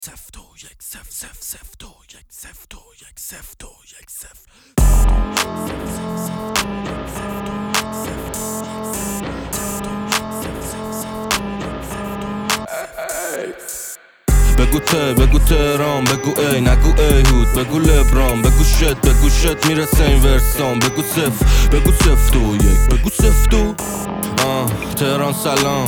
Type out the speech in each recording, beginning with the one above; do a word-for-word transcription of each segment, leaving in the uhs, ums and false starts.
سفت و یک سف سف سفت و یک سفت و یک سفت و یک سفت بگو ته بگو تهران بگو ای نگو ای هود بگو لبران بگو شت بگو شت میرسه این ورسان بگو سف بگو سفت و یک بگو سفت و آه تهران سلام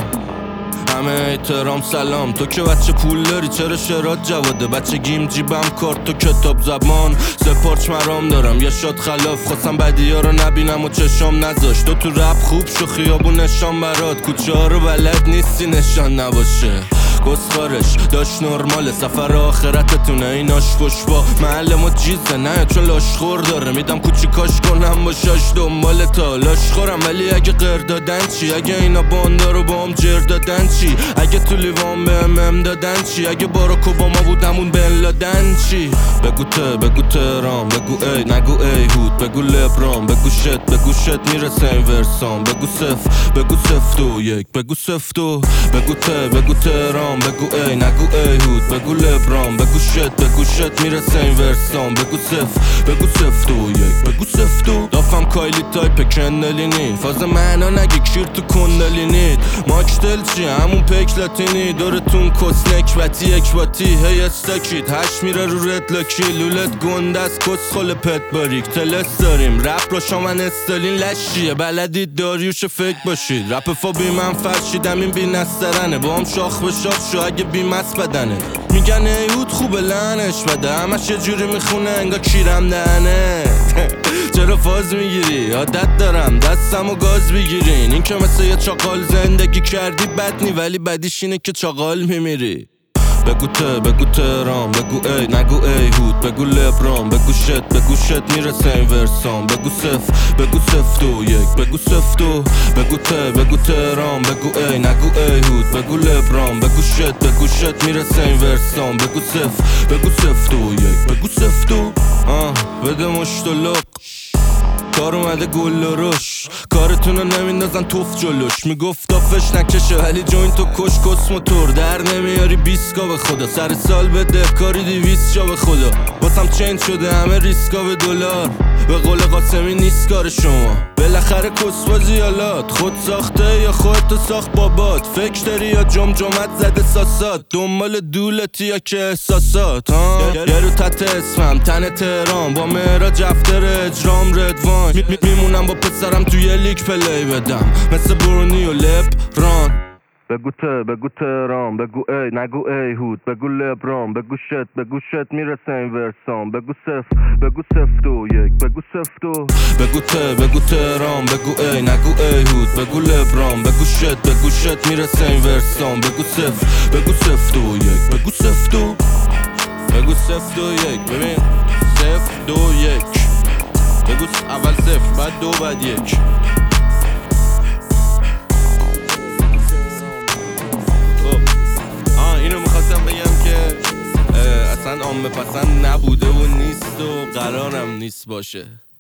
همه احترام سلام. تو که بچه پول داری چرا شرات جواده بچه گیم جیبم کارت تو کتاب زبان سپارچ مرام دارم یه شاد خلاف خواستم بدی ها رو نبینم و چشام نذاشت تو تو رپ خوب شو خیابون نشان برات کوچه ها رو بلد نیستی نشان نباشه گسخارش داشت نرماله سفر آخرتتونه ایناش خوش با محل ما جیزه نه چون لاشخور داره میدم کوچیکاش کنم با شاش دنبال تا لاشخورم ولی اگه غیر دادن چی اگه اینا باندارو با هم جر دادن چی اگه تو لیوان به ام ام دادن چی اگه باراک اوباما بودمون بن لادن چی بگو ته بگو تهران بگو ای نگو ای هود بگو لبران بگو شت بگو شت میرسه این ورسان بگو سف بگو سفت و یک بگو سفت و بگو ته بگو تهران بگو ای نگو ای هود بگو لبران بگو شت بگو شت میرسه این ورسان بگو سف بگو سفت و یک بگو سفت و دافم کایلی تایپ کندلینی فاز معنا نگی کشیر تو کندلینید ماکشتل چی همون پیک لاتینی دورتون کسنک بطی یک باتی هی استاکید هش میره رو رد لاکی لولت گندست کس خل پت باریک تلس داریم رپ رو شامن استالین لشیه بلدید داریوش فکر باشید رپ فا بی من فرشیدم این بی نسترنه با هم شاخ به شاخ شو اگه بی مست بدنه میگن ایود خوبه لعنش بده همش یه جوری میخونه انگا کیرم دهنه چرا فاز میگیری عادت دارم دستم و گاز بگیرین این که مثل یه چاقال زندگی کردی بد نی ولی بدیش اینه که چاقال میمیری بگو ته بگو تهران بگو ای نگو ای هود بگو لبران بگو شت بگو شت میرسه این ورسان بگو سف بگو سفت و یک بگو سفت و بگو ته بگو تهران بگو ای نگو ای هود بگو لبران بگو شت بگو شت میرسه این ورسان بگو سف بگو سفت و یک بگو سفت و آه بده مشت و لق کار اومده گل و رش کارتونو نمیندازن توف جلوش میگفت آفش نکشه ولی جوین تو کش کس موتور در نمیاری بیسکا به خدا سر سال بده کاری دیویست جا به خدا باسم چینج شده همه ریسکا به دلار به قول قاسمی نیست کار شما بالاخره کسبازی یالات خود ساخته یا خودتو ساخت بابات فکر داری یا جمجمت زده ساسات دنبال دولتی یا که احساسات ها یه رو تحت اسمم تن تهران با مهراج افتر اجرام ردوان می می میمونم با پسرم توی لیک پلی بدم مثل برونی و لبران بگو ته بگو تهران بگو ای نگو ای هود بگو لبران بگو شت بگو شت میرسه این ورسان بگو سف بگو سفت و یک بگو سفت و بگو ته بگو تهران بگو ای نگو ای هود بگو لبران بگو شت بگو شت میرسه این ورسان بگو سف بگو سفت و یک بگو سفت و بگو سفت و یک ببین سفت و یک بگو اول سفت بعد دو بعد یک اصلا عامه پسند نبوده و نیست و قرارم نیست باشه.